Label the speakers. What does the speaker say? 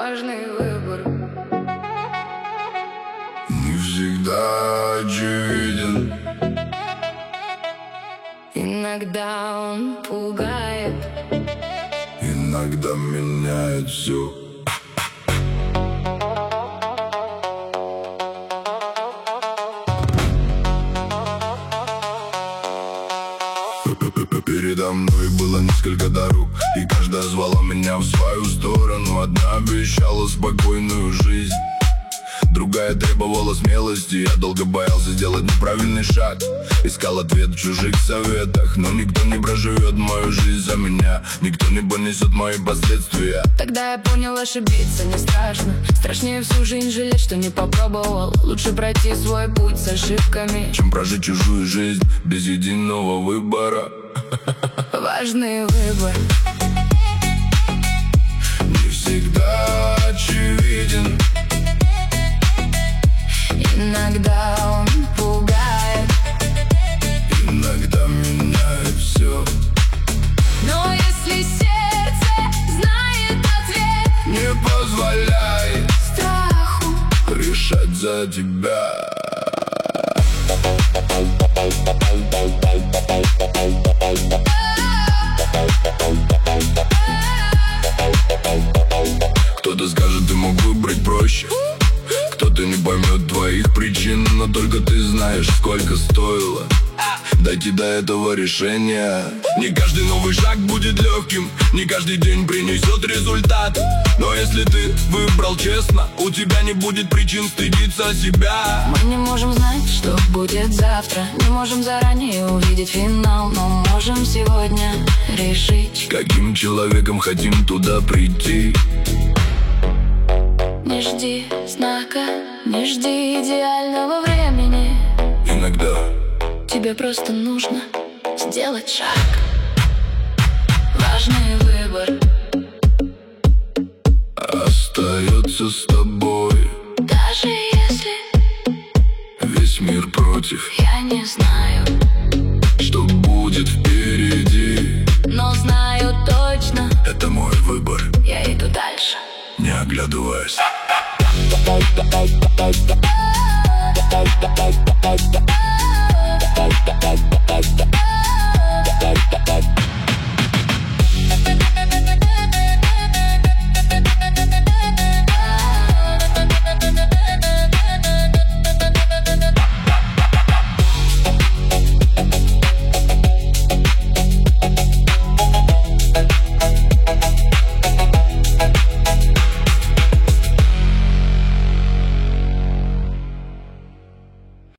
Speaker 1: важный выбор.
Speaker 2: Не всегда очевиден.
Speaker 1: Иногда он пугает,
Speaker 2: иногда меняет все. Передо мной было несколько дорог, и каждая звала меня в свою сторону. Одна обещала спокойную жизнь, другая требовала смелости. Я долго боялся сделать неправильный шаг, искал ответ в чужих советах. Но никто не проживет мою жизнь за меня, никто не понесет мои последствия.
Speaker 1: Тогда я понял, ошибиться не страшно. Страшнее всю жизнь жалеть, что не попробовал. Лучше пройти свой путь с ошибками,
Speaker 2: чем прожить чужую жизнь без единого выбора.
Speaker 1: Важный выбор.
Speaker 2: Не всегда очевиден.
Speaker 1: Иногда он пугает,
Speaker 2: иногда меняет все.
Speaker 1: но если сердце знает ответ,
Speaker 2: не позволяй
Speaker 1: страху
Speaker 2: решать за тебя. Кто-то скажет, ты мог выбрать проще, кто-то не поймет твоих причин, но только ты знаешь, сколько стоило дойти до этого решения. Не каждый новый шаг будет легким, не каждый день принесет результат. Но если ты выбрал честно, у тебя не будет причин стыдиться себя.
Speaker 1: Мы не можем знать, что будет завтра, не можем заранее увидеть финал, но можем сегодня решить,
Speaker 2: каким человеком хотим туда прийти.
Speaker 1: Не жди знака, не жди идеального времени.
Speaker 2: Иногда
Speaker 1: тебе просто нужно сделать шаг. Важный выбор
Speaker 2: остается с тобой,
Speaker 1: даже если
Speaker 2: весь мир против.
Speaker 1: Я не знаю,
Speaker 2: что будет впереди,
Speaker 1: но знаю точно,
Speaker 2: это мой выбор.
Speaker 1: Я иду дальше,
Speaker 2: не оглядываясь.